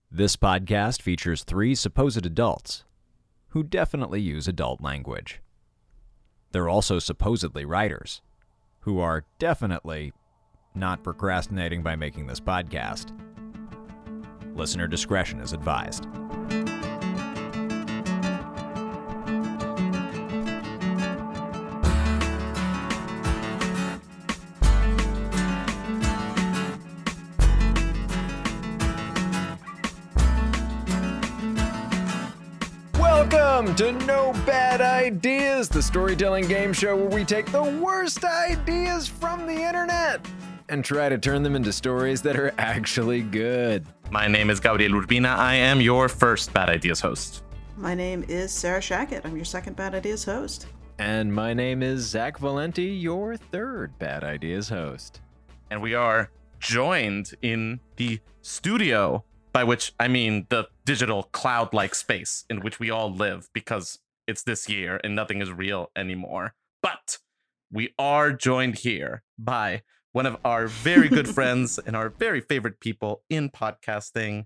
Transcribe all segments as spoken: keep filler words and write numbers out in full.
This podcast features three supposed adults who definitely use adult language. They're also supposedly writers who are definitely not procrastinating by making this podcast. Listener discretion is advised. Welcome to No Bad Ideas, the storytelling game show where we take the worst ideas from the internet and try to turn them into stories that are actually good. My name is Gabriel Urbina. I am your first Bad Ideas host. My name is Sarah Shackett. I'm your second Bad Ideas host. And my name is Zach Valenti, your third Bad Ideas host. And we are joined in the studio, by which I mean the digital cloud-like space in which we all live, because it's this year and nothing is real anymore. But we are joined here by one of our very good friends and our very favorite people in podcasting,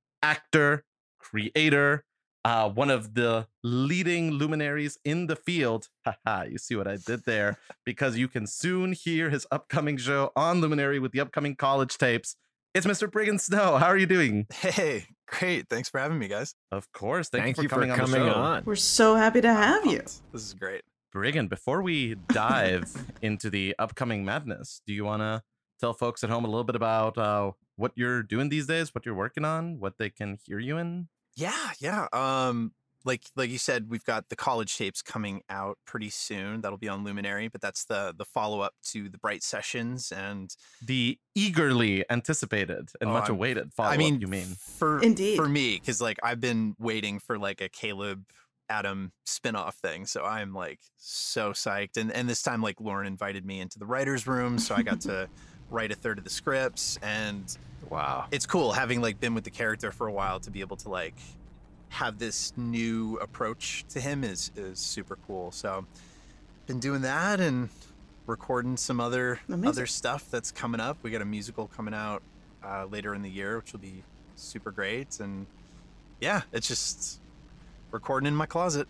actor, creator, uh, one of the leading luminaries in the field. Haha, you see what I did there? Because you can soon hear his upcoming show on Luminary with the upcoming college tapes. It's Mister Briggan Snow. How are you doing? Hey, great. Thanks for having me, guys. Of course. Thank, Thank you you for for coming, on, coming the show. on. We're so happy to have you. This is great. Briggan, before we dive into the upcoming madness, do you want to tell folks at home a little bit about uh, what you're doing these days, what you're working on, what they can hear you in? Yeah, yeah. Um, like like you said, we've got the college tapes coming out pretty soon. That'll be on Luminary, but that's the the follow up to the Bright Sessions and The eagerly anticipated and Oh, much I'm- awaited follow-up, I mean, you mean? for Indeed. for me, because like I've been waiting for like a Caleb Adam spinoff thing, so I'm like so psyched. And and this time, like Lauren invited me into the writers' room, so I got to write a third of the scripts, and Wow. it's cool having like been with the character for a while to be able to like have this new approach to him is is super cool. So been doing that and recording some other Amazing. other stuff that's coming up. We got a musical coming out uh, later in the year, which will be super great. And yeah, it's just recording in my closet.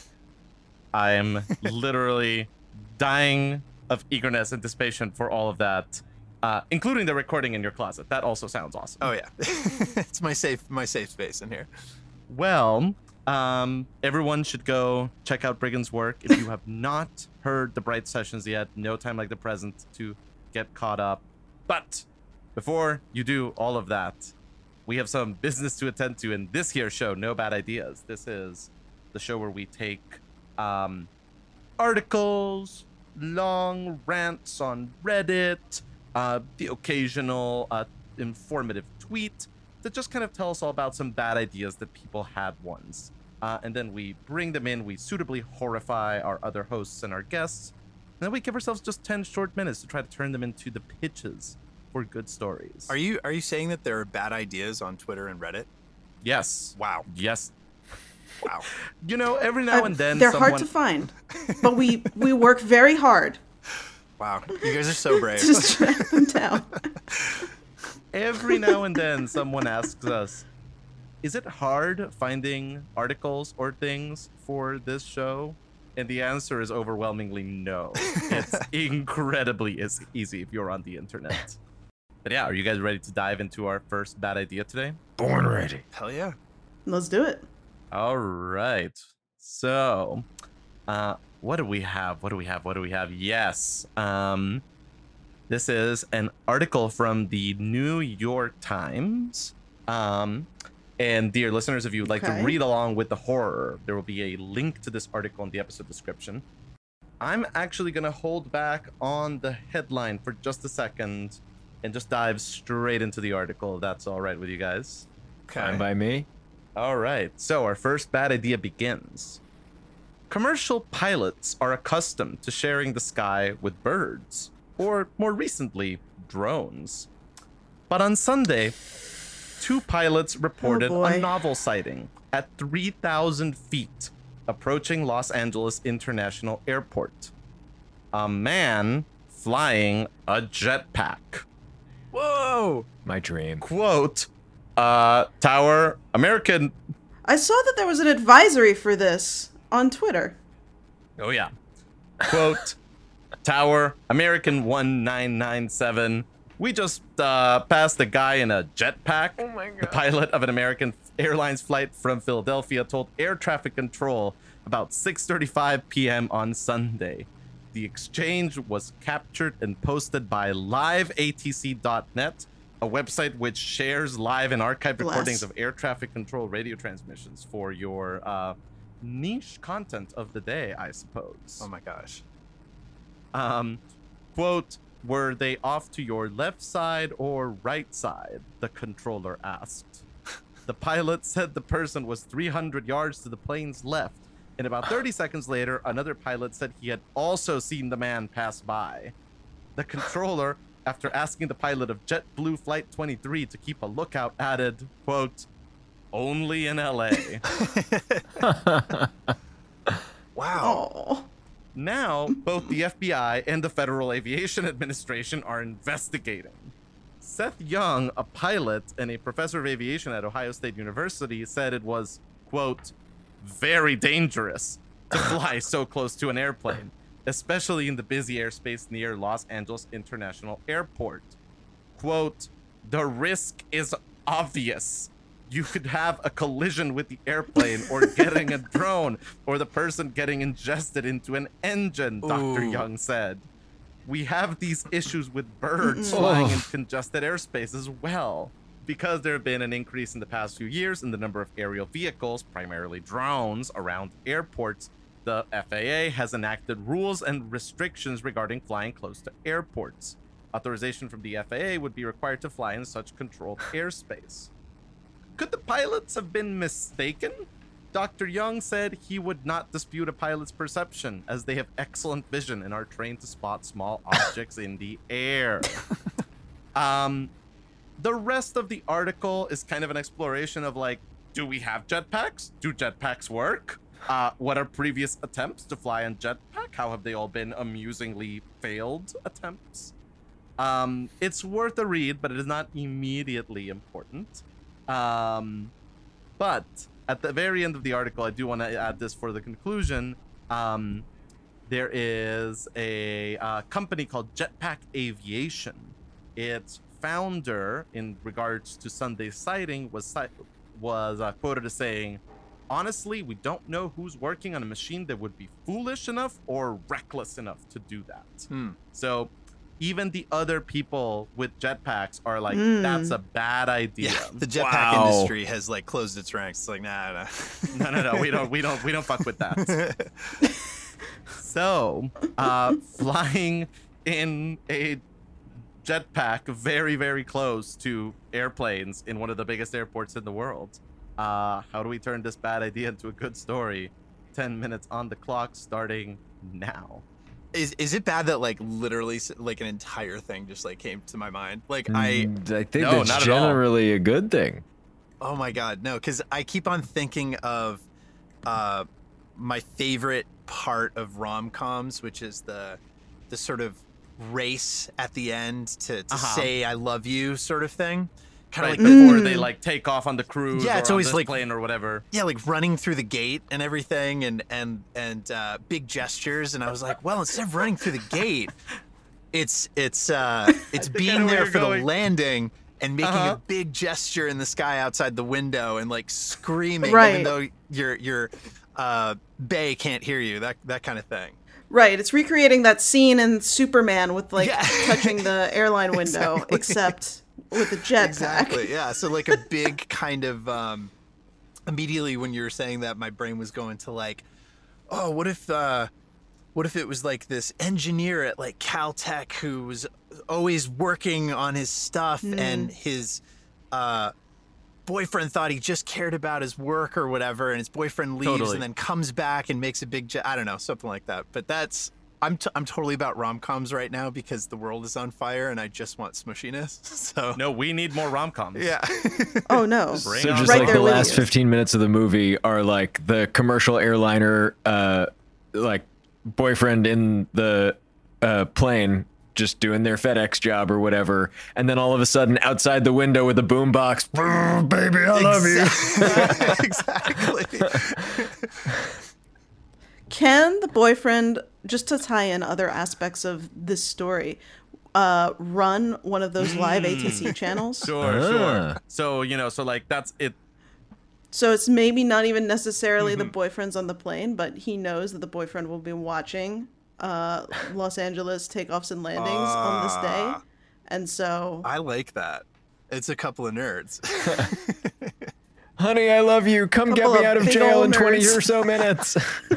I am literally dying of eagerness, anticipation for all of that, uh, including the recording in your closet. That also sounds awesome. Oh yeah, it's my safe my safe space in here. Well, um, everyone should go check out Briggan's work. If you have not heard the Bright Sessions yet, no time like the present to get caught up. But before you do all of that, we have some business to attend to in this here show, No Bad Ideas. This is the show where we take um, articles, long rants on Reddit, uh, the occasional uh, informative tweet, that just kind of tell us all about some bad ideas that people had once. Uh, and then we bring them in, we suitably horrify our other hosts and our guests, and then we give ourselves just ten short minutes to try to turn them into the pitches for good stories. Are you are you saying that there are bad ideas on Twitter and Reddit? Yes. Wow, Yes. wow. You know, every now Uh, and then They're someone... hard to find, but we we work very hard Wow, you guys are so brave. to just track them down. Every now and then someone asks us, is it hard finding articles or things for this show? And the answer is overwhelmingly no. It's incredibly is- easy if you're on the internet. But yeah, are you guys ready to dive into our first bad idea today? Born ready. Hell yeah. Let's do it. All right. So, uh, what do we have? What do we have? What do we have? Yes. Um, this is an article from the New York Times. Um, and dear listeners, if you would like Okay. to read along with the horror, there will be a link to this article in the episode description. I'm actually going to hold back on the headline for just a second and just dive straight into the article, if that's all right with you guys. Fine by me. All right, so our first bad idea begins. Commercial pilots are accustomed to sharing the sky with birds, or more recently, drones. But on Sunday, two pilots reported Oh, a boy. novel sighting at three thousand feet approaching Los Angeles International Airport. A man flying a jetpack. Whoa! My dream. Quote, uh, Tower, American. I saw that there was an advisory for this on Twitter. Oh, yeah. Quote, Tower, American one nine nine seven. We just uh, passed a guy in a jetpack. Oh my God. The pilot of an American Airlines flight from Philadelphia told air traffic control about six thirty-five p.m. on Sunday. The exchange was captured and posted by live A T C dot net, a website which shares live and archived Bless. recordings of air traffic control radio transmissions for your uh, niche content of the day, I suppose. Oh my gosh. Um, quote, were they off to your left side or right side? The controller asked. The pilot said the person was three hundred yards to the plane's left. And about thirty seconds later, another pilot said he had also seen the man pass by. The controller, after asking the pilot of JetBlue Flight twenty-three to keep a lookout, added, quote, only in L A. Wow. Oh. Now, both the F B I and the Federal Aviation Administration are investigating. Seth Young, a pilot and a professor of aviation at Ohio State University, said it was, quote, very dangerous to fly so close to an airplane, especially in the busy airspace near Los Angeles International Airport. Quote, the risk is obvious. You could have a collision with the airplane or getting a drone or the person getting ingested into an engine, Doctor Ooh. Young said. We have these issues with birds flying in congested airspace as well. Because there have been an increase in the past few years in the number of aerial vehicles, primarily drones, around airports, the F A A has enacted rules and restrictions regarding flying close to airports. Authorization from the F A A would be required to fly in such controlled airspace. Could the pilots have been mistaken? Doctor Young said he would not dispute a pilot's perception, as they have excellent vision and are trained to spot small objects in the air. Um, the rest of the article is kind of an exploration of like, do we have jetpacks? Do jetpacks work? Uh, what are previous attempts to fly on jetpack? How have they all been amusingly failed attempts? Um, it's worth a read, but it is not immediately important. Um, but at the very end of the article, I do want to add this for the conclusion. Um, there is a uh, company called Jetpack Aviation. Its founder, in regards to Sunday's sighting, was was uh, quoted as saying, honestly, we don't know who's working on a machine that would be foolish enough or reckless enough to do that. Hmm. So even the other people with jetpacks are like, Mm. that's a bad idea. Yeah, the jetpack Wow. industry has like closed its ranks. It's like, nah, nah. no, no, no, we don't, we don't, we don't fuck with that. So, uh, flying in a jetpack very, very close to airplanes in one of the biggest airports in the world. Uh, how do we turn this bad idea into a good story? ten minutes on the clock starting now. Is is it bad that like literally s- like an entire thing just like came to my mind? Like I Mm, I think No, that's not at all. generally a good thing. Oh my god, no, because I keep on thinking of uh, my favorite part of rom-coms, which is the the sort of race at the end to, to Uh-huh. say I love you sort of thing. Kind Right of like before Mm. they like take off on the cruise Yeah, or it's on always this like- plane or whatever. yeah, like running through the gate and everything, and and and uh, big gestures. And I was like, well, instead of running through the gate, it's it's uh, it's think I know being where there you're for going. the landing and making Uh-huh. a big gesture in the sky outside the window and like screaming, even Right. though your your uh, bay can't hear you. That that kind of thing. Right, it's recreating that scene in Superman with like Yeah. touching the airline window, Exactly. except with a jetpack. Exactly. Yeah. So like a big kind of um, immediately when you were saying that, my brain was going to like, oh, what if uh, what if it was like this engineer at like Caltech who was always working on his stuff and his uh, boyfriend thought he just cared about his work or whatever, and his boyfriend leaves Totally. and then comes back and makes a big jet. I don't know, something like that. But that's. I'm, t- I'm totally about rom-coms right now because the world is on fire and I just want smushiness. So No, we need more rom-coms. yeah. Oh no. Bring So on just Right like there the with last you. fifteen minutes of the movie are like the commercial airliner, uh, like boyfriend in the uh, plane just doing their FedEx job or whatever, and then all of a sudden outside the window with a boombox, baby, I love you. Exactly. Can the boyfriend, just to tie in other aspects of this story, uh, run one of those live A T C channels? Sure, Ah. sure. So, you know, so like that's it. So it's maybe not even necessarily Mm-hmm. the boyfriend's on the plane, but he knows that the boyfriend will be watching uh, Los Angeles takeoffs and landings on this day. Ah. And so, I like that. It's a couple of nerds. Honey, I love you. Come get Couple me of out of big jail ol' in twenty nerds. or so minutes.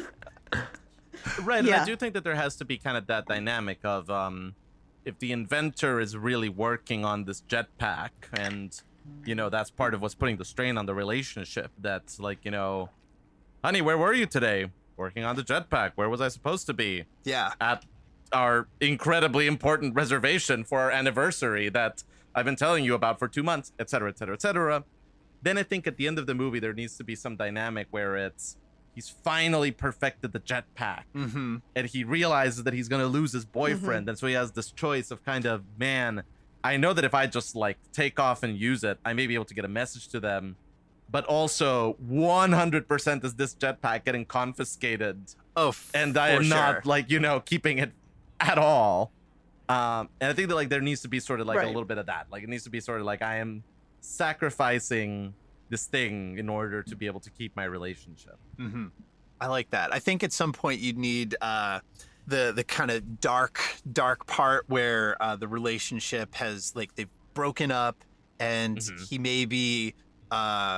Right, and Yeah. I do think that there has to be kind of that dynamic of um, if the inventor is really working on this jetpack, and you know that's part of what's putting the strain on the relationship. That's like, you know, honey, where were you today? Working on the jetpack. Where was I supposed to be? Yeah. At our incredibly important reservation for our anniversary that I've been telling you about for two months, et cetera, et cetera, et cetera. Then I think at the end of the movie there needs to be some dynamic where it's he's finally perfected the jetpack, Mm-hmm. and he realizes that he's gonna lose his boyfriend, and so he has this choice of kind of, man, I know that if I just like take off and use it, I may be able to get a message to them, but also one hundred percent is this jetpack getting confiscated, Oh, f- and I for am not sure. like, you know, keeping it at all. Um, and I think that like there needs to be sort of like Right. a little bit of that. Like it needs to be sort of like I am sacrificing this thing in order to be able to keep my relationship. Mm-hmm. I like that. I think at some point you'd need uh, the the kind of dark dark part where uh, the relationship has like they've broken up, and Mhm. he maybe uh,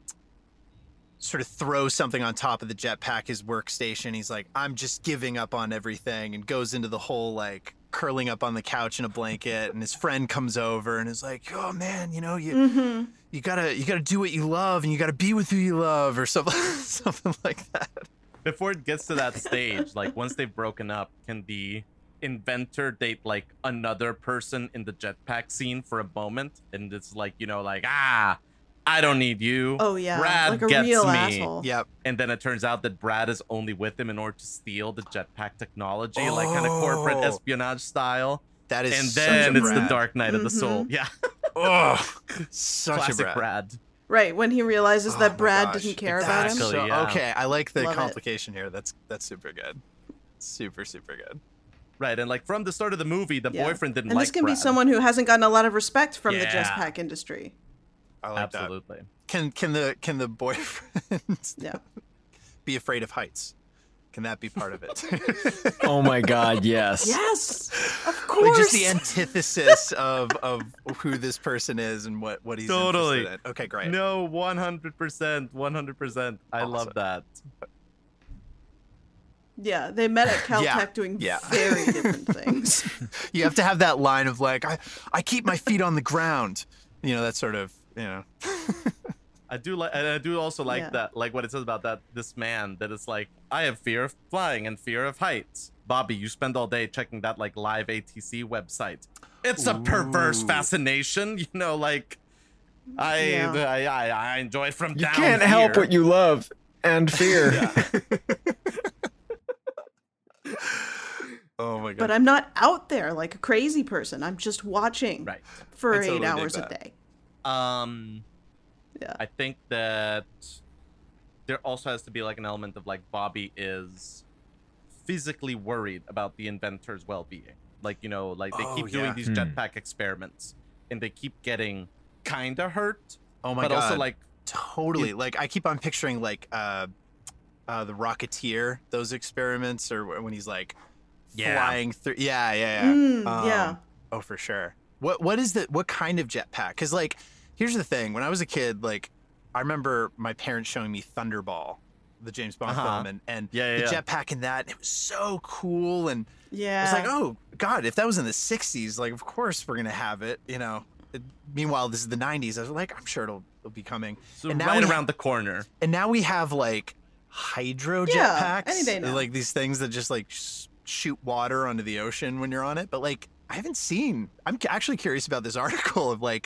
sort of throws something on top of the jetpack, his workstation. He's like, I'm just giving up on everything, and goes into the whole like curling up on the couch in a blanket, and his friend comes over and is like, oh man, you know, you mm-hmm. you gotta you gotta do what you love, and you gotta be with who you love, or something something like that. Before it gets to that stage, like once they've broken up, can the inventor date like another person in the jetpack scene for a moment? And it's like, you know, like, ah, I don't need you. Oh, yeah. Brad like a gets real me. asshole. Yep. And then it turns out that Brad is only with him in order to steal the jetpack technology, like kind of corporate Oh. espionage style. That is And such then a it's the Brad. Dark Night of the Soul. Mhm. Yeah. Oh, such Classic a Brad. Brad. Right, when he realizes Oh that my Brad gosh. didn't care Exactly. about him. So, yeah. okay, I like the Love it. complication here. That's that's super good. Super super good. Right. And like from the start of the movie, the Yeah. boyfriend didn't And like this can be Brad. someone who hasn't gotten a lot of respect from the Yeah. jetpack industry. I like that. Absolutely. Can can the can the boyfriend Yeah. be afraid of heights? Can that be part of it? Oh my God, yes. Yes, of Like course. just the antithesis of of who this person is and what what he's Totally. interested in. Okay, great. No, one hundred percent. one hundred percent. I love Awesome. that. Yeah, they met at Caltech Yeah, doing yeah. very different things. You have to have that line of like, I I keep my feet on the ground. You know, that sort of, you know. I do like, and I do also like Yeah. that, like what it says about that this man that is like, I have fear of flying and fear of heights. Bobby, you spend all day checking that like live A T C website. It's a perverse Ooh. fascination, you know. Like, I, Yeah. I, I, I enjoy it from You down can't help here. what you love and fear. Oh my god. But I'm not out there like a crazy person. I'm just watching Right. for I eight totally dig hours a that. day. Um, Yeah. I think that there also has to be like an element of like Bobby is physically worried about the inventor's well-being. Like, you know, like they Oh, keep doing yeah. these Hmm. jetpack experiments and they keep getting kind of hurt, oh my but god. also like, Totally. You- Like I keep on picturing like uh uh the Rocketeer, those experiments, or wh- when he's like Yeah. flying through. Yeah, yeah, yeah. Mm, Um, yeah. Oh, for sure. What what is the what kind of jetpack? Because like, here's the thing. When I was a kid, like, I remember my parents showing me Thunderball, the James Bond Uh-huh. film, and and Yeah, yeah, the yeah. jetpack in that. It was so cool, and Yeah. it's like, oh god, if that was in the sixties, like, of course we're gonna have it, you know. It- meanwhile, this is the nineties. I was like, I'm sure it'll it'll be coming. so And now right we- around the corner. And now we have like hydro Yeah, jetpacks, any day now. like these things that just like sh- shoot water onto the ocean when you're on it. But like, I haven't seen. I'm c- actually curious about this article of like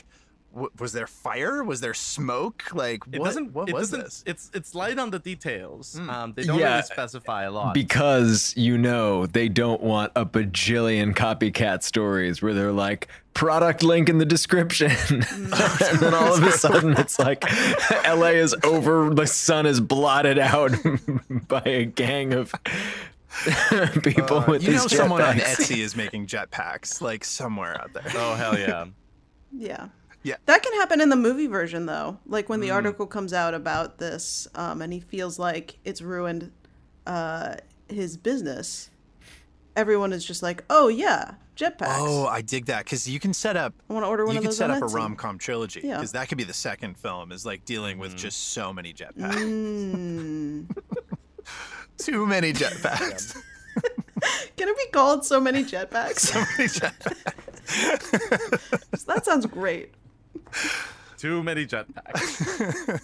w- was there fire? Was there smoke? Like It what? doesn't. what it was doesn't, this? It's it's light on the details. Mm. Um, they don't Yeah, really specify a lot. Because, you know, they don't want a bajillion copycat stories where they're like, product link in the description. And then all of a sudden it's like L A is over, the sun is blotted out by a gang of people Uh, with you these know, someone on jetpacks. Etsy is making jetpacks, like somewhere out there. oh hell yeah! Yeah. Yeah. That can happen in the movie version, though. Like when the Mm. article comes out about this, um, and he feels like it's ruined uh, his business, everyone is just like, oh, yeah, jetpacks. Oh, I dig that because you can set up. I want to order one You of could those set on up a Etsy. rom com trilogy Yeah. because that could be the second film is like dealing with just so many jetpacks. Mm. Too many jetpacks. Can it be called So Many Jetpacks? So many jetpacks. That sounds great. Too many jetpacks.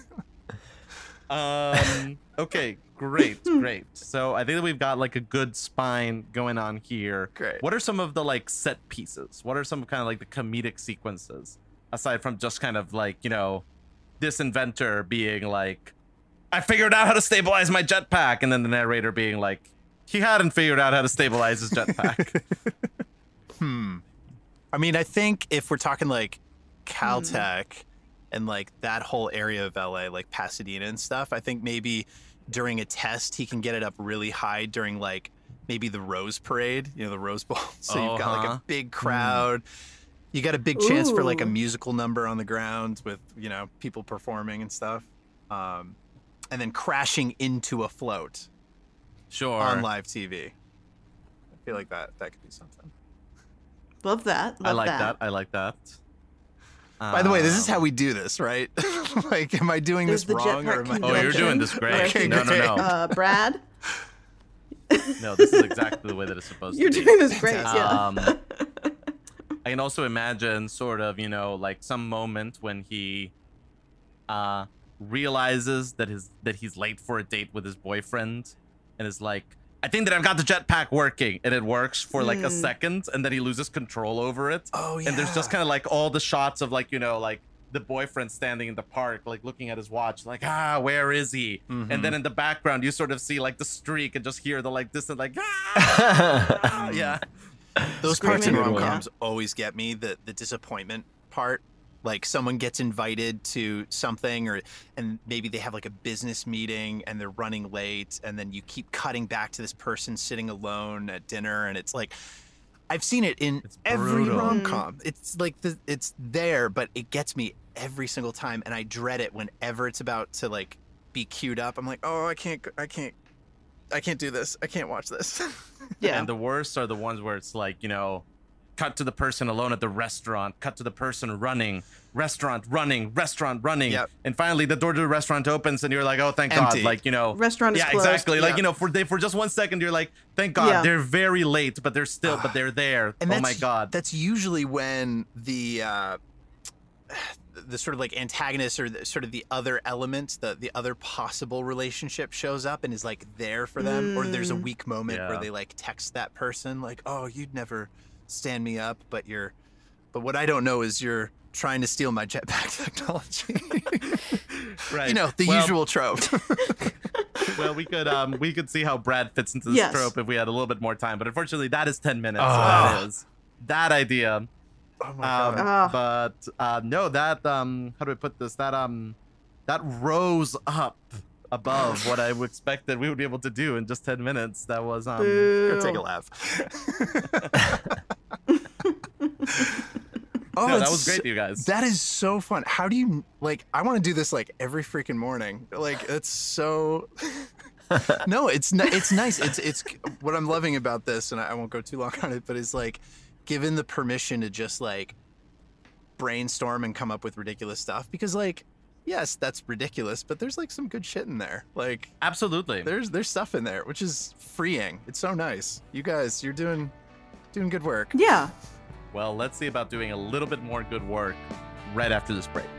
um. Okay. Great. Great. So I think that we've got like a good spine going on here. Great. What are some of the like set pieces? What are some kind of like the comedic sequences aside from just kind of like, you know, this inventor being like, I figured out how to stabilize my jetpack, and then the narrator being like, he hadn't figured out how to stabilize his jetpack. Hmm. I mean, I think if we're talking like Caltech Hmm. and like that whole area of L A, like Pasadena and stuff, I think maybe during a test he can get it up really high during like maybe the Rose Parade, you know, the Rose Bowl. So you've got like Uh-huh. a big crowd. You got a big chance for like a Ooh. musical number on the ground with, you know, people performing and stuff. Um, and then crashing into a float Sure. on live T V. I feel like that that could be something. Love that. Love I like that. that. I like that. By the way, this is Um, how we do this, right? Like, am I doing There's this the wrong or jetpack am I? Oh, you're doing this great. Okay, no, no, great. no. Uh, Brad, No, this is exactly the way that it's supposed you're to be. doing this great. Yeah. Um, I can also imagine sort of, you know, like some moment when he uh, realizes that his that he's late for a date with his boyfriend, and is like, I think that I've got the jetpack working, and it works for like a Hmm. second, and then he loses control over it. Oh yeah. And there's just kind of like all the shots of like, you know, like the boyfriend standing in the park, like looking at his watch, like, ah, where is he? Mhm. And then in the background, you sort of see like the streak and just hear the like distant, like, ah, yeah. Those parts in Screaming, rom yeah. coms always get me. The the disappointment part. Like someone gets invited to something, or and maybe they have like a business meeting and they're running late, and then you keep cutting back to this person sitting alone at dinner, and it's like, I've seen it in It's every brutal. rom com. It's like the, it's there, but it gets me every single time, and I dread it whenever it's about to like be queued up. I'm like, oh, I can't, I can't, I can't do this. I can't watch this. Yeah. And the worst are the ones where it's like, you know, cut to the person alone at the restaurant, cut to the person running, restaurant running, restaurant running. Yep. And finally the door to the restaurant opens and you're like, oh, thank Empty. God. Like, you know, Restaurant is yeah, closed. exactly. Like, Yeah. you know, for they, for just one second, you're like, thank God Yeah. they're very late, but they're still, but they're there. And Oh that's, my God. That's usually when the uh, the sort of like antagonist or the, sort of the other element, the the other possible relationship shows up and is like there for them, or there's a Mm. weak moment where Yeah. they like text that person like, "Oh, you'd never stand me up, but you're, but what I don't know is you're trying to steal my jetpack technology." Right. You know, the Well- usual trope. Well, we could um we could see how Brad fits into this Yes. trope if we had a little bit more time, but unfortunately that is ten minutes. So Ah. that is that idea. Oh my Um, god. Ah. but uh, no, that um, how do I put this? That um, that rose up above what I expected we would be able to do in just ten minutes. That was um, Boo. Go take a laugh. Oh, no, that it's was great, so- you guys. That is so fun. How do you like? I want to do this like every freaking morning. Like it's so. No, it's n- it's nice. It's it's what I'm loving about this, and I, I won't go too long on it. But it's like given the permission to just like brainstorm and come up with ridiculous stuff because like yes, that's ridiculous, but there's like some good shit in there. Like Absolutely. there's there's stuff in there which is freeing. It's so nice. You guys, you're doing doing good work. Yeah. Well, let's see about doing a little bit more good work right after this break.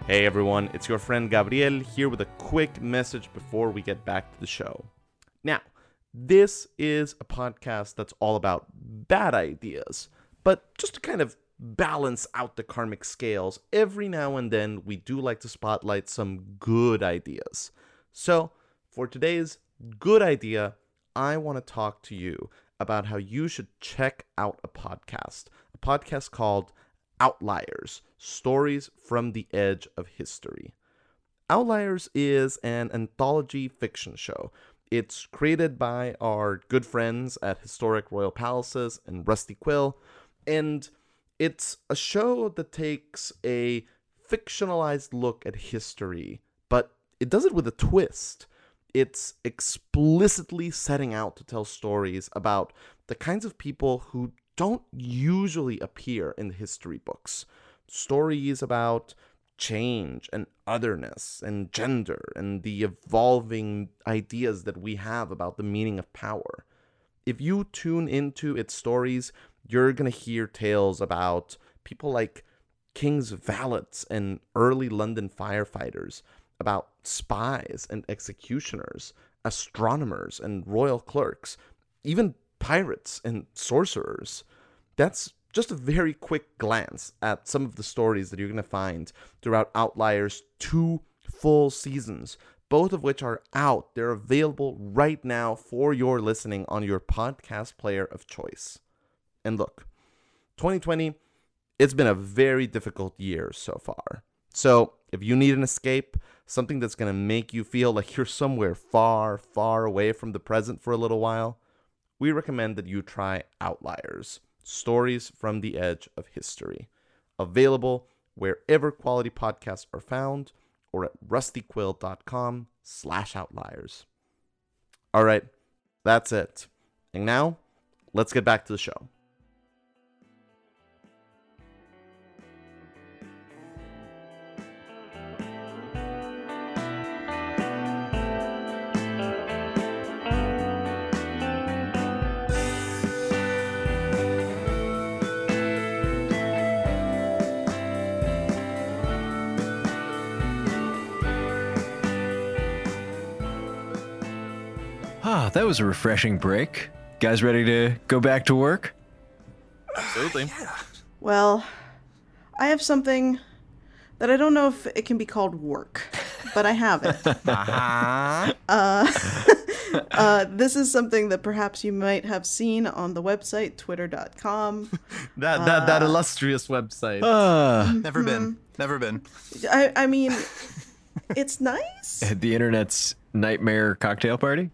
Hey everyone, it's your friend Gabriel here with a quick message before we get back to the show. Now, this is a podcast that's all about bad ideas, but just to kind of balance out the karmic scales, every now and then we do like to spotlight some good ideas. So, for today's good idea, I want to talk to you about how you should check out a podcast, a podcast called Outliers, Stories from the Edge of History. Outliers is an anthology fiction show. It's created by our good friends at Historic Royal Palaces and Rusty Quill, and it's a show that takes a fictionalized look at history, but it does it with a twist. It's explicitly setting out to tell stories about the kinds of people who don't usually appear in the history books. Stories about change and otherness and gender and the evolving ideas that we have about the meaning of power. If you tune into its stories, you're going to hear tales about people like king's valets and early London firefighters, about spies and executioners, astronomers and royal clerks, even pirates and sorcerers. That's just a very quick glance at some of the stories that you're going to find throughout Outliers' two full seasons, both of which are out. They're available right now for your listening on your podcast player of choice. And look, twenty twenty, it's been a very difficult year so far. So if you need an escape, something that's going to make you feel like you're somewhere far, far away from the present for a little while, we recommend that you try Outliers, Stories from the Edge of History. Available wherever quality podcasts are found or at rustyquill.com slash outliers. All right, that's it. And now, let's get back to the show. Ah, that was a refreshing break. Guys ready to go back to work? Absolutely. Well, I have something that I don't know if it can be called work, but I have it. Uh-huh. Uh, uh, this is something that perhaps you might have seen on the website, twitter dot com. That, that, that illustrious website. Ah, Never been. Never been. I, I mean, it's nice. the internet's nightmare cocktail party?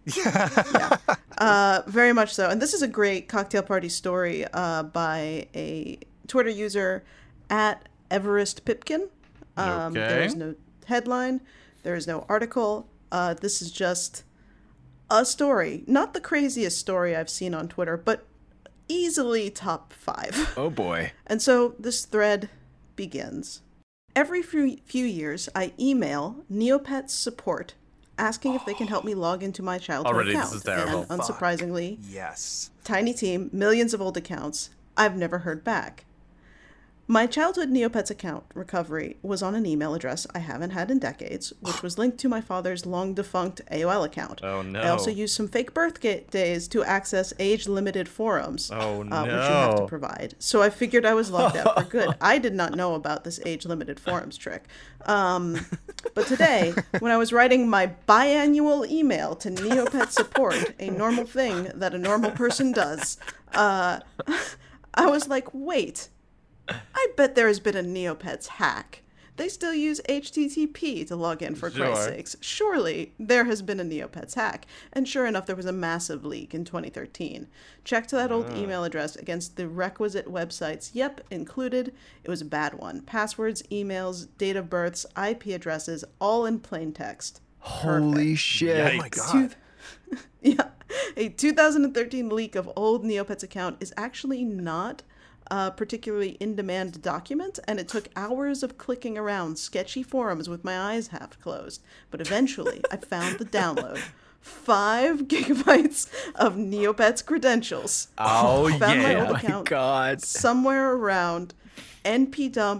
Uh, very much so. And this is a great cocktail party story uh, by a Twitter user at Everest Pipkin. Um, Okay. There is no headline. There is no article. Uh, this is just a story. Not the craziest story I've seen on Twitter, but easily top five. Oh boy. And so this thread begins. Every few, few years, I email Neopets support asking if they can help me log into my childhood Already, this account. is terrible. And unsurprisingly, Yes. tiny team, millions of old accounts, I've never heard back. My childhood Neopets account recovery was on an email address I haven't had in decades, which was linked to my father's long-defunct A O L account. Oh, no. I also used some fake birthdays to access age-limited forums, Oh, uh, which you have to no. provide. So I figured I was logged out for good. I did not know about this age-limited forums trick. Um, but today, when I was writing my biannual email to Neopet support, a normal thing that a normal person does, uh, I was like, wait. I bet there has been a Neopets hack. They still use H T T P to log in, for Christ's Sure. sakes. Surely there has been a Neopets hack. And sure enough, there was a massive leak in twenty thirteen. Checked that old email address against the requisite websites. Yep, included. It was a bad one. Passwords, emails, date of births, I P addresses, all in plain text. Holy shit. Oh my god. Two- yeah, a two thousand thirteen leak of old Neopets account is actually not a particularly in-demand document, and it took hours of clicking around sketchy forums with my eyes half closed. But eventually, I found the download. Five gigabytes of Neopets credentials. Oh, Found my yeah. old Oh my account god. somewhere around npdump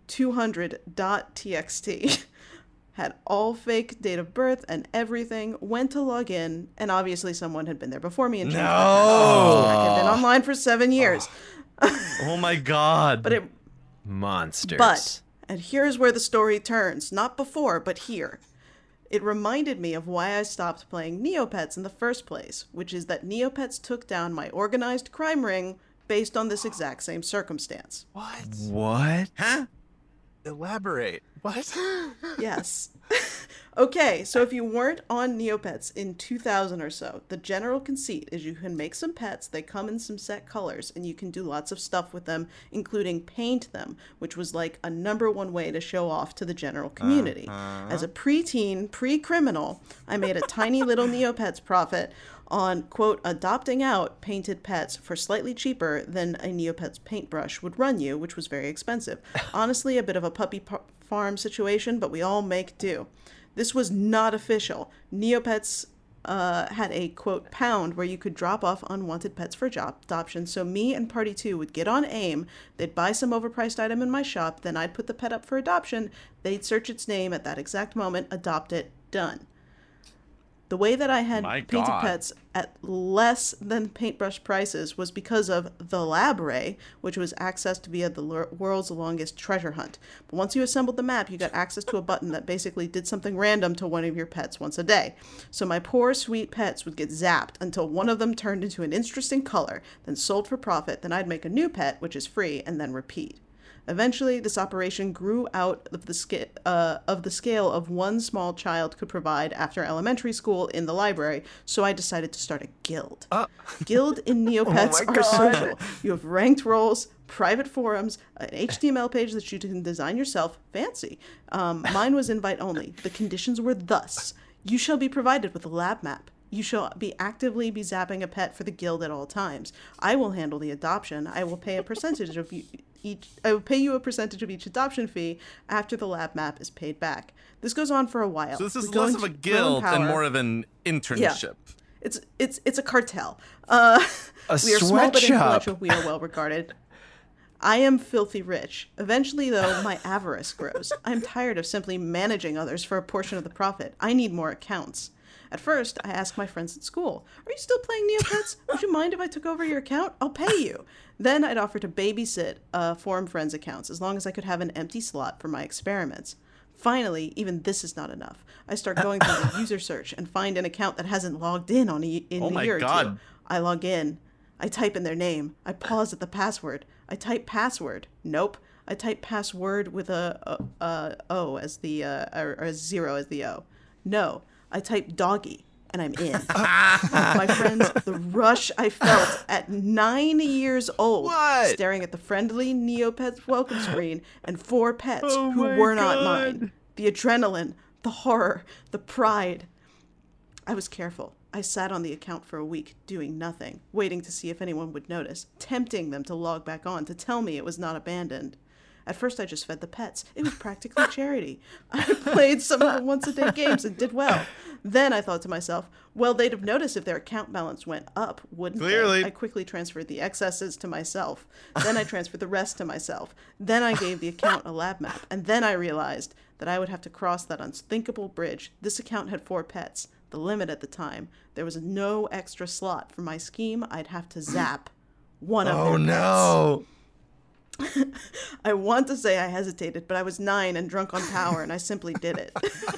two hundred dot t x t. Had all fake date of birth and everything, went to log in, and obviously someone had been there before me and changed No! my password. I had been online for seven years. Oh my god. But it Monsters. But, and here's where the story turns. Not before, but here. It reminded me of why I stopped playing Neopets in the first place, which is that Neopets took down my organized crime ring based on this exact same circumstance. What? What? Huh? Elaborate. What? Yes. Okay, so if you weren't on Neopets in two thousand or so, the general conceit is you can make some pets, they come in some set colors, and you can do lots of stuff with them, including paint them, which was like a number one way to show off to the general community. Uh-huh. As a preteen, pre-criminal, I made a tiny little Neopets profit on, quote, adopting out painted pets for slightly cheaper than a Neopets paintbrush would run you, which was very expensive. Honestly, a bit of a puppy par- farm situation, but we all make do. This was not official. Neopets uh, had a, quote, pound where you could drop off unwanted pets for job adoption. So me and Party two would get on AIM, they'd buy some overpriced item in my shop, then I'd put the pet up for adoption, they'd search its name at that exact moment, adopt it, done. The way that I had My painted God. pets at less than paintbrush prices was because of the Labray, which was accessed via the l- world's longest treasure hunt. But once you assembled the map, you got access to a button that basically did something random to one of your pets once a day. So my poor sweet pets would get zapped until one of them turned into an interesting color, then sold for profit, then I'd make a new pet, which is free, and then repeat. Eventually, this operation grew out of the, sca- uh, of the scale of one small child could provide after elementary school in the library, so I decided to start a guild. Uh. Guild in Neopets Oh my are God. social. You have ranked roles, private forums, an H T M L page that you can design yourself. Fancy. Um, mine was invite only. The conditions were thus. You shall be provided with a lab map. You shall be actively be zapping a pet for the guild at all times. I will handle the adoption. I will pay a percentage of you, each. I will pay you a percentage of each adoption fee after the lab map is paid back. This goes on for a while. So this is We go less of into a Grow guild and Empower. more of an internship. It's it's it's a cartel. Uh, A we are small but sweatshop. influential. We are well regarded. I am filthy rich. Eventually, though, my avarice grows. I'm tired of simply managing others for a portion of the profit. I need more accounts. At first, I asked my friends at school, are you still playing Neopets? Would you mind if I took over your account? I'll pay you. Then I'd offer to babysit uh, forum friends' accounts as long as I could have an empty slot for my experiments. Finally, even this is not enough. I start going through the user search and find an account that hasn't logged in on a, in Oh a my year or two. God. I log in. I type in their name. I pause at the password. I type password. Nope. I type password with a, a, a O as the uh, or, or a zero as the O. No. I type doggy and I'm in. My friends, the rush I felt at nine years old, What? staring at the friendly Neopets welcome screen and four pets Oh who my were not God. mine. The adrenaline, the horror, the pride. I was careful. I sat on the account for a week, doing nothing, waiting to see if anyone would notice, tempting them to log back on to tell me it was not abandoned. At first, I just fed the pets. It was practically charity. I played some of the once-a-day games and did well. Then I thought to myself, well, they'd have noticed if their account balance went up, wouldn't Clearly. they? I quickly transferred the excesses to myself. Then I transferred the rest to myself. Then I gave the account a lab map. And then I realized that I would have to cross that unthinkable bridge. This account had four pets, the limit at the time. There was no extra slot for my scheme. I'd have to zap one of Oh their pets. no. I want to say I hesitated, but I was nine and drunk on power, and I simply did it.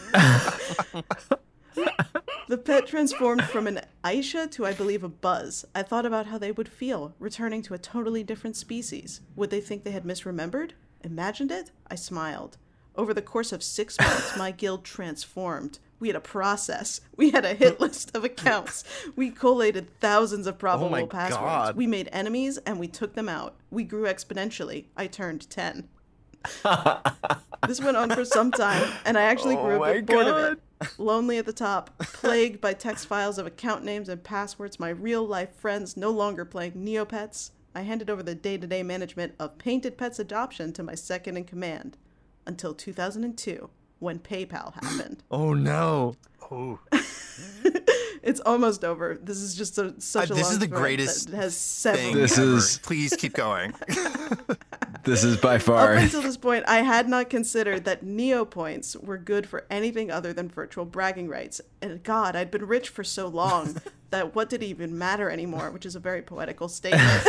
The pet transformed from an Aisha to, I believe, a Buzz. I thought about how they would feel, returning to a totally different species. Would they think they had misremembered? Imagined it? I smiled. Over the course of six months, my guild transformed. We had a process. We had a hit list of accounts. We collated thousands of probable Oh my passwords. God. We made enemies and we took them out. We grew exponentially. I turned ten. This went on for some time, and I actually grew Oh a bit my bored of God. it. Lonely at the top, plagued by text files of account names and passwords, my real-life friends no longer playing Neopets. I handed over the day-to-day management of Painted Pets adoption to my second in command. Until two thousand two, when PayPal happened. Oh no. Oh, It's almost over. This is just a, such Uh, a this long is the thread greatest that has several. thing This ever. is- Please keep going. This is by far. Up until this point, I had not considered that Neopoints were good for anything other than virtual bragging rights. And God, I'd been rich for so long that what did it even matter anymore, which is a very poetical statement.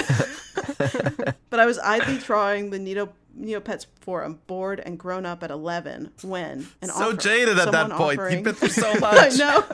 But I was idly trawling the Neo, Neopets forum, bored and grown up at eleven, when an So offer, jaded at that someone point. offering- You've been through so I much. know.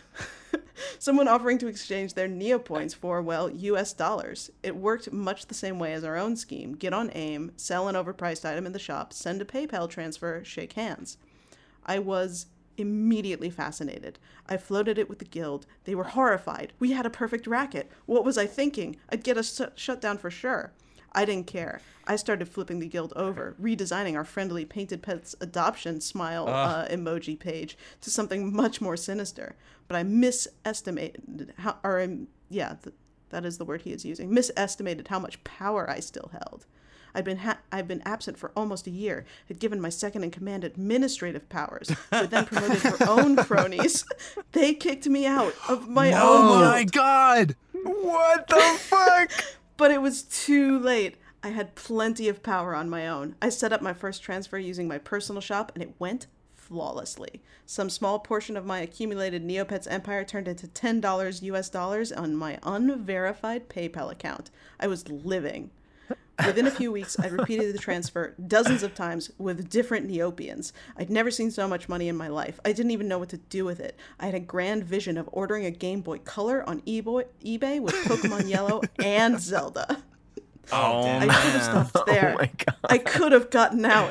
Someone offering to exchange their Neopoints for, well, U S dollars. It worked much the same way as our own scheme. Get on AIM, sell an overpriced item in the shop, send a PayPal transfer, shake hands. I was immediately fascinated. I floated it with the guild. They were horrified. We had a perfect racket. What was I thinking? I'd get us sh- shut down for sure. I didn't care. I started flipping the guild over, redesigning our friendly painted pets adoption smile uh, emoji page to something much more sinister. But I misestimated how, or um, yeah, th- that is the word he is using. Misestimated how much power I still held. I'd been ha- I've been absent for almost a year. Had given my second in command administrative powers. Who had then promoted her own cronies. They kicked me out of my own Oh guild. my god! What the fuck? But it was too late. I had plenty of power on my own. I set up my first transfer using my personal shop, and it went flawlessly. Some small portion of my accumulated Neopets empire turned into ten dollars U S dollars on my unverified PayPal account. I was living. Within a few weeks, I repeated the transfer dozens of times with different Neopians. I'd never seen so much money in my life. I didn't even know what to do with it. I had a grand vision of ordering a Game Boy Color on eBoy- eBay with Pokemon Yellow and Zelda. Oh, I man. could have stopped there. Oh my God. I could have gotten out.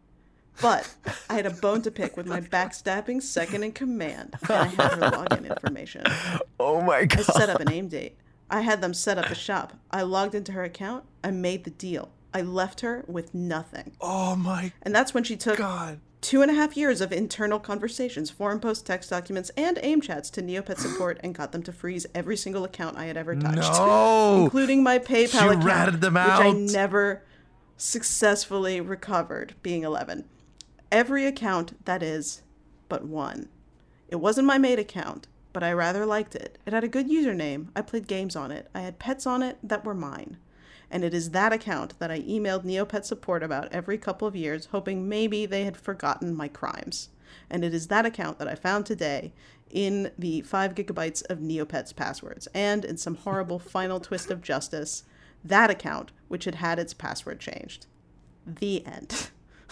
But I had a bone to pick with my backstabbing second in command, and I had her login information. Oh my I god. set up an aim date. I had them set up the shop. I logged into her account. I made the deal. I left her with nothing. Oh my And that's when she took god! two and a half years of internal conversations, forum post text documents, and AIM chats to Neopet support and got them to freeze every single account I had ever touched. No. Including my PayPal She account, ratted them which I out. never successfully recovered, being eleven. Every account, that is, but one. It wasn't my maid account, but I rather liked it. It had a good username. I played games on it. I had pets on it that were mine. And it is that account that I emailed Neopet support about every couple of years, hoping maybe they had forgotten my crimes. And it is that account that I found today in the five gigabytes of Neopets passwords. And in some horrible final twist of justice, that account, which had had its password changed. The end.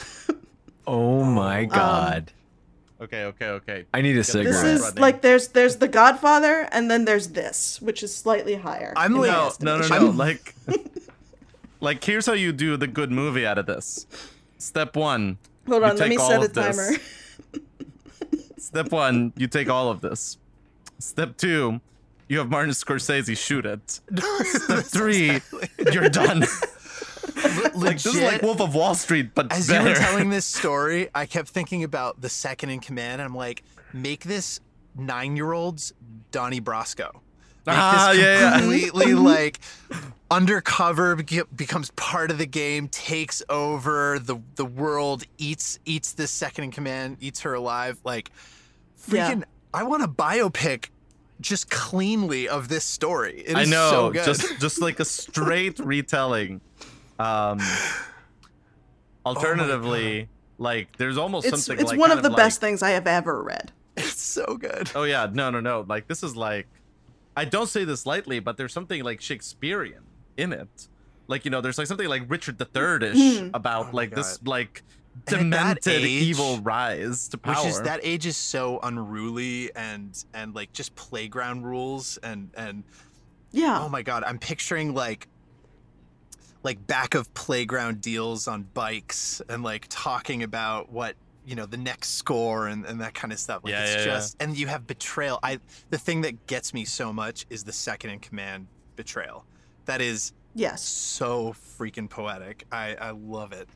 Oh my god. Okay, okay, okay. I need a This cigarette. This is running. like there's there's The Godfather, and then there's this, which is slightly higher. I'm in my like- No, no, no, estimation. no. Like, like here's how you do the good movie out of this. Step one. Hold you on, let take me all set a of this. timer. Step one, you take all of this. Step two, you have Martin Scorsese shoot it. Step three, you're done. Like this is like Legit. Wolf of Wall Street, but As better. you were telling this story, I kept thinking about the second in command. And I'm like, make this nine-year-old's Donnie Brasco. Make Ah, this yeah, yeah. completely like undercover, beca- becomes part of the game, takes over the the world, eats eats this second in command, eats her alive. Like, Yeah. freaking, I want a biopic just cleanly of this story. It is I know, so good. just just like a straight retelling. Um, alternatively, like there's almost It's something it's like one kind of the like- best things I have ever read. It's so good. Oh yeah, no, no, no. Like this is like, I don't say this lightly, but there's something like Shakespearean in it. Like you know, there's like something like Richard the Third ish about my like this God. like And at that demented age- evil rise to power. Which is that age is so unruly and and like just playground rules and and Yeah. oh my god, I'm picturing like like back of playground deals on bikes and like talking about what you know the next score and, and that kind of stuff. Like Yeah, it's yeah, yeah. just and you have betrayal. I the thing that gets me so much is the second in command betrayal. That is Yes. so freaking poetic. I I love it.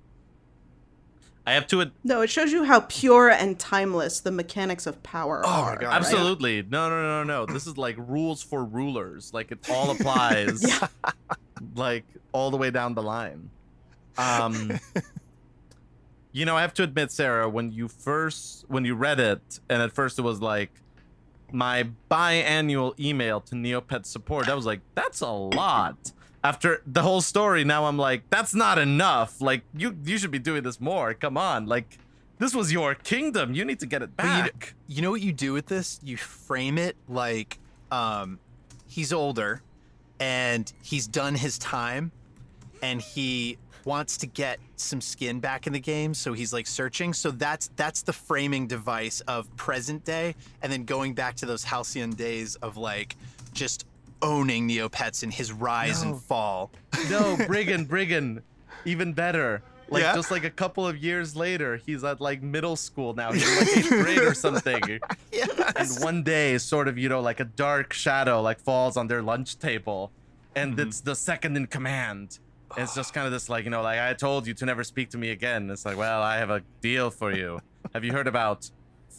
I have to. Ad- No, it shows you how pure and timeless the mechanics of power Oh my are. God, right? Absolutely. No, no, no, no. This is like rules for rulers. Like it all applies. Like all the way down the line. Um You know, I have to admit, Sarah, when you first when you read it, and at first it was like my biannual email to Neopet support, I was like, that's a lot. after the whole story, now I'm like, that's not enough. Like, you you should be doing this more. Come on. Like, this was your kingdom. You need to get it But you, back. you know what you do with this? You frame it like um, he's older and he's done his time and he wants to get some skin back in the game, so he's like searching. So that's that's the framing device of present day, and then going back to those halcyon days of like just owning Neopets and his rise No. and fall. No, Brigand, Brigand, even better. Like, Yeah? just like a couple of years later, he's at like middle school now. He's in, like eighth grade or something. Yes. And one day, sort of, you know, like a dark shadow like falls on their lunch table, and Mm-hmm. it's the second in command. And it's just kind of this, like, you know, like, I told you to never speak to me again. It's like, well, I have a deal for you. Have you heard about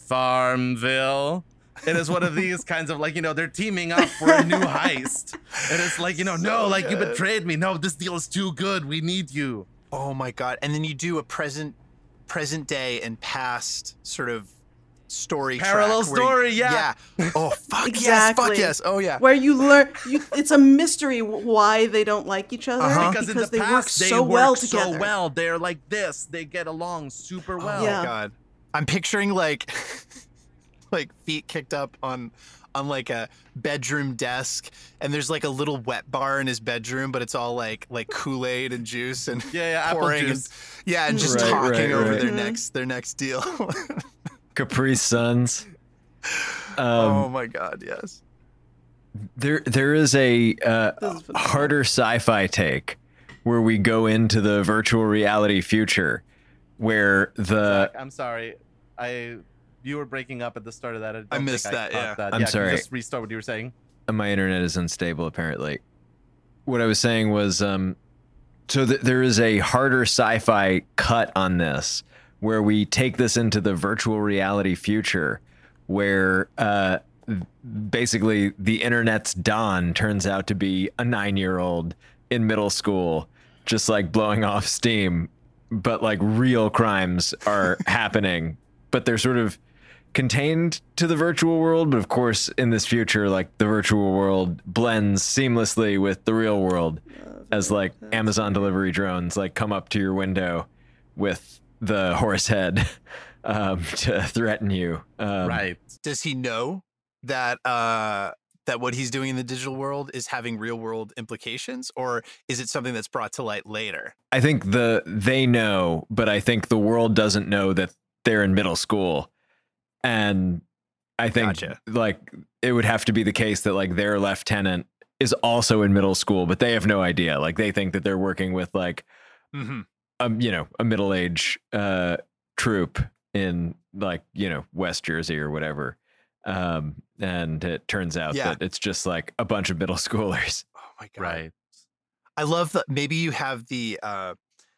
Farmville? It is one of these kinds of, like, you know, they're teaming up for a new heist. And it's like, you know, no, like, you good. betrayed me. No, this deal is too good. We need you. Oh my god! And then you do a present, present day and past sort of story. Parallel track where story, you- yeah. Yeah. Oh fuck yes! Exactly. Fuck yes! Oh yeah. Where you learn, you, it's a mystery why they don't like each other Uh-huh. Because, because in the they past, work they so work well so together. well. They're like this. They get along super well. Oh Yeah. my god. I'm picturing like like feet kicked up on on like a bedroom desk, and there's like a little wet bar in his bedroom, but it's all like like Kool-Aid and juice and Yeah, yeah, apple pouring juice. and, yeah, and just Right, talking right, over right. their Mhm. next their next deal. Capri Suns. Um, oh my god, yes. There, there is a uh, This is phenomenal. harder sci-fi take where we go into the virtual reality future, where the Zach, I'm sorry. I you were breaking up at the start of that. I, don't I think missed I that, caught yeah. That. I'm yeah, can you sorry. Just restart what you were saying. my internet is unstable apparently. What I was saying was, um, so th- there is a harder sci-fi cut on this, where we take this into the virtual reality future, where uh, basically the internet's Don turns out to be a nine-year-old in middle school, just like blowing off steam, but like real crimes are happening, but they're sort of contained to the virtual world. But of course, in this future, like the virtual world blends seamlessly with the real world, as like Amazon delivery drones like come up to your window with the horse head um, to threaten you. Um, Right. Does he know that uh that what he's doing in the digital world is having real world implications, or is it something that's brought to light later? I think the they know, but I think the world doesn't know that they're in middle school. And I think Gotcha. like it would have to be the case that like their lieutenant is also in middle school, but they have no idea. Like they think that they're working with like Mm-hmm. um, you know, a middle age uh troop in like, you know, West Jersey or whatever. Um, and it turns out Yeah. that it's just like a bunch of middle schoolers. Oh my god! Right. I love that. Maybe you have the uh,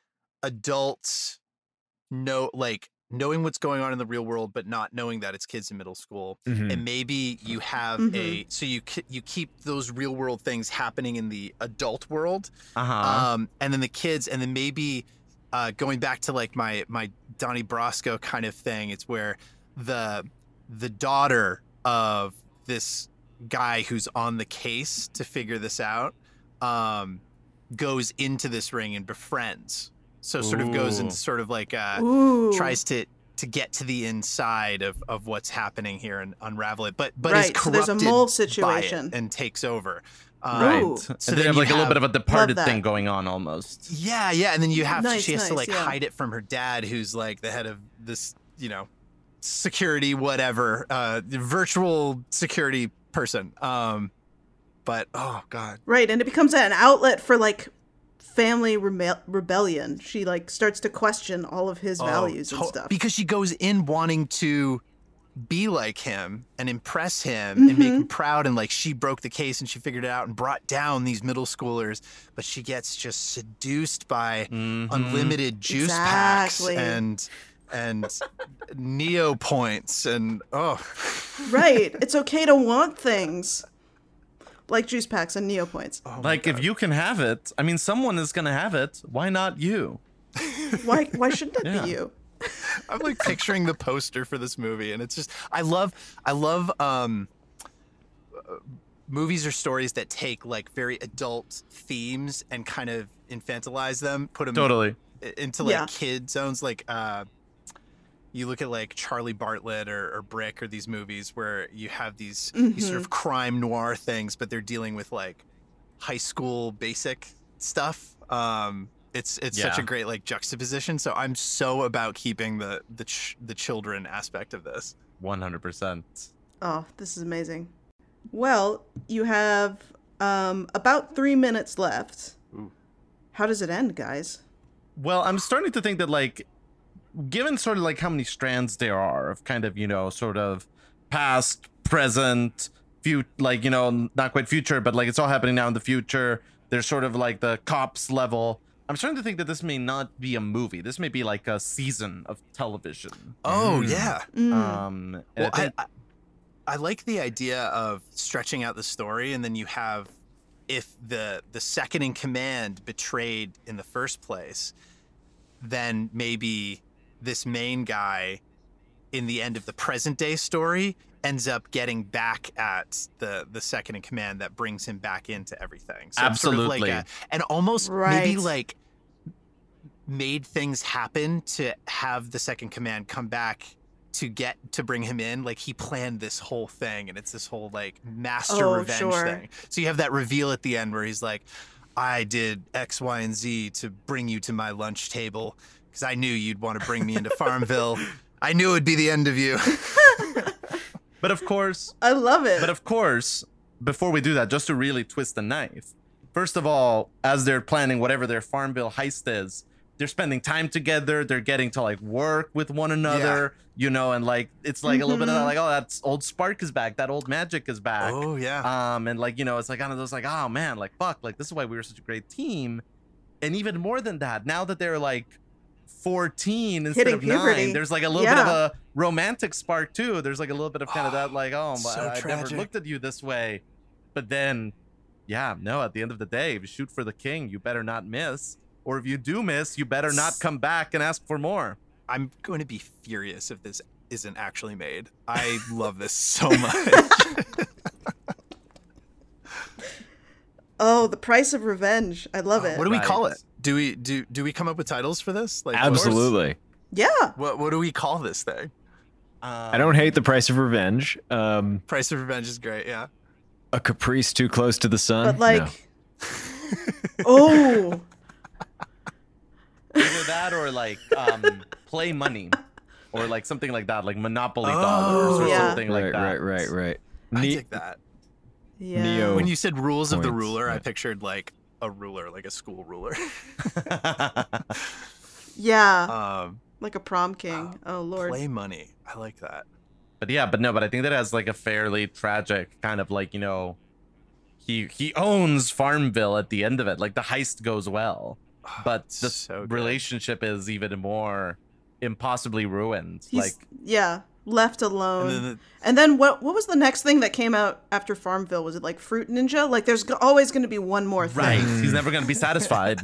adults know, like knowing what's going on in the real world, but not knowing that it's kids in middle school. Mhm. And maybe you have Mhm. a so you ki- you keep those real world things happening in the adult world, Uh huh. um, and then the kids, and then maybe uh, going back to like my my Donnie Brasco kind of thing. It's where the the daughter of this guy who's on the case to figure this out um, goes into this ring and befriends. So sort of goes Ooh. and sort of like uh, Ooh. tries to to get to the inside of, of what's happening here and unravel it, but but is Right, so there's corrupted a mole by it situation. and takes over. Um, right. Ooh. So So they then have you like a little have- bit of a departed that. thing going on almost. Yeah, yeah, and then you have Nice, she has to nice, like yeah. hide it from her dad, who's like the head of this, you know, security whatever, uh, virtual security person. Um, but oh god, Right, and it becomes an outlet for like family rebe- rebellion. She like starts to question all of his Oh, values and to- stuff. because she goes in wanting to be like him and impress him and make Mm-hmm. him proud, and like she broke the case and she figured it out and brought down these middle schoolers, but she gets just seduced by Mhm. unlimited juice Exactly. packs and and neo points and oh Right, it's okay to want things like juice packs and neopoints. oh my Like if God. you can have it, I mean, someone is gonna have it. Why not you? Why? Why shouldn't it Yeah. be you? I'm like picturing the poster for this movie, and it's just I love I love um movies or stories that take like very adult themes and kind of infantilize them, put them Totally. into like Yeah. kid zones. Like uh, you look at like Charlie Bartlett or, or Brick or these movies where you have these, these sort of crime noir things, but they're dealing with like high school basic stuff. Um, it's it's such Yeah. a great like juxtaposition. So I'm so about keeping the the ch- the children aspect of this. one hundred percent. Oh, this is amazing. Well, you have um, about three minutes left. Ooh. How does it end, guys? Well, I'm starting to think that, like, given sort of like how many strands there are of kind of, you know, sort of past, present, future, like, you know, not quite future, but like it's all happening now in the future. There's sort of like the cops level. I'm starting to think that this may not be a movie. This may be like a season of television. Oh yeah. Um, and Well, I think, I, I, I like the idea of stretching out the story, and then you have, if the the second in command betrayed in the first place, then maybe this main guy in the end of the present day story ends up getting back at the the second in command that brings him back into everything. So it's sort of like Absolutely. a, and almost Right. maybe like made things happen to have the second command come back to get to bring him in. Like he planned this whole thing, and it's this whole like master Oh, revenge sure. thing. So you have that reveal at the end where he's like, I did X, Y, and Z to bring you to my lunch table because I knew you'd want to bring me into Farmville. I knew it'd be the end of you. but of course, I love it. But of course, before we do that, just to really twist the knife, first of all, as they're planning whatever their Farmville heist is, they're spending time together. They're getting to like work with one another, you know, and like it's like a little bit of that, like, oh, that's old spark is back, that old magic is back. Oh yeah. Um, and like, you know, it's like kind of those like, oh man, like fuck, like this is why we were such a great team. And even more than that, now that they're like fourteen instead Hitting of puberty. nine, there's like a little bit of Yeah. a romantic spark too. There's like a little bit of kind of that, like, oh, So I, I never tragic. looked at you this way. But then, yeah, no, at the end of the day, if you shoot for the king, you better not miss. Or if you do miss, you better not come back and ask for more. I'm going to be furious if this isn't actually made. I love this so much. Oh, The Price of Revenge. I love it. What do we call Right. it? Do we do do we come up with titles for this? Like Absolutely. Yeah. What what do we call this thing? I don't hate The Price of Revenge. Um, Price of Revenge is great. Yeah. a caprice too close to the sun. But like, No. oh, Either that or like um, play money. Or like something like that, like Monopoly Oh, dollars or yeah. something like right, that. right, right, right. I Ne- dig that. yeah. Neo. When you said rules of the Points, ruler, I yeah. pictured like a ruler, like a school ruler. Yeah, um, like a prom king. Oh Lord. play money. I like that. But yeah, but no, but I think that has like a fairly tragic kind of like, you know, he he owns Farmville at the end of it. Like the heist goes well, but the So good. relationship is even more impossibly ruined. He's like yeah, left alone. And And then then, the- what? What was the next thing that came out after Farmville? Was it like Fruit Ninja? Like there's go- always going to be one more thing. right, he's never gonna be satisfied.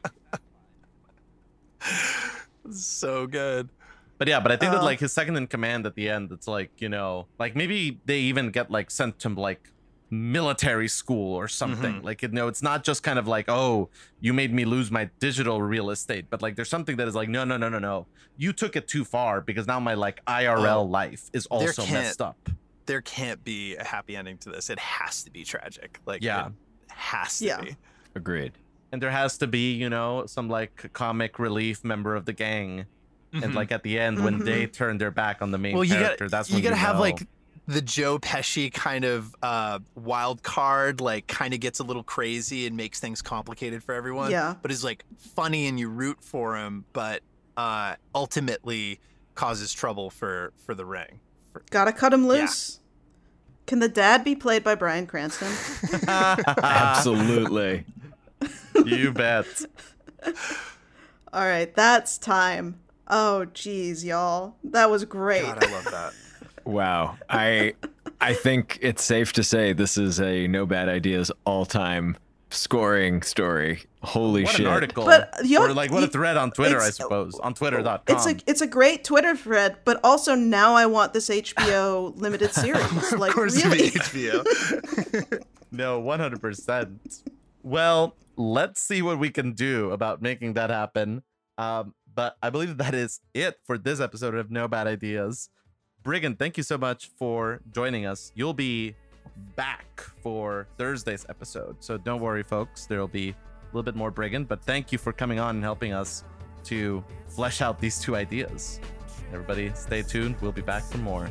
So good. But yeah, but I think that Uh. like his second in command at the end, it's like, you know, like maybe they even get like sent to like military school or something. Mhm. Like, you know, it's not just kind of like, oh, you made me lose my digital real estate, but like there's something that is like, no, no, no, no, no. You took it too far because now my like I R L Oh, life is there also can't- messed up. There can't be a happy ending to this. It has to be tragic. Like Yeah. it has to Yeah. be. Agreed. And there has to be, you know, some like comic relief member of the gang. And Mhm. like at the end, when Mhm. they turn their back on the main well, you character, got that's you when gotta you have know. like the Joe Pesci kind of uh, wild card, like kind of gets a little crazy and makes things complicated for everyone. Yeah. But is like funny and you root for him, but uh, ultimately causes trouble for for the ring. For, Gotta cut him loose. Can the dad be played by Bryan Cranston? Absolutely. You bet. All right, that's time. Oh, geez, y'all. That was great. God, I love that. Wow. I I think it's safe to say this is a No Bad Ideas all-time scoring story. Holy what shit. an article. But, yo, or like what a thread on Twitter, I it's- suppose. On twitter dot com. It's a it's a great Twitter thread, but also now I want this H B O limited series. Like Of course, really. the H B O. No, one hundred percent. Well, let's see what we can do about making that happen. Um, but I believe that is it for this episode of No Bad Ideas. Brigand, thank you so much for joining us. You'll be back for Thursday's episode. So don't worry, folks. There'll be a little bit more Brigand, but thank you for coming on and helping us to flesh out these two ideas. Everybody, stay tuned. We'll be back for more.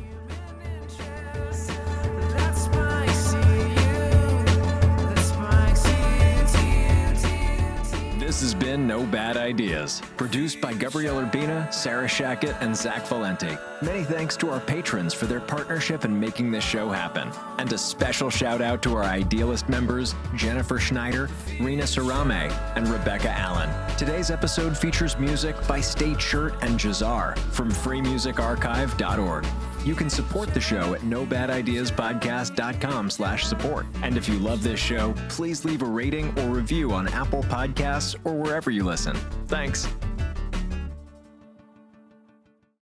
This has been No Bad Ideas, produced by Gabrielle Urbina, Sarah Shackett, and Zach Valenti. Many thanks to our patrons for their partnership in making this show happen. And a special shout out to our Idealist members, Jennifer Schneider, Rena Sarame, and Rebecca Allen. Today's episode features music by State Shirt and Jazar from free music archive dot org. You can support the show at no bad ideas podcast dot com slash support. And if you love this show, please leave a rating or review on Apple Podcasts or wherever you listen. Thanks.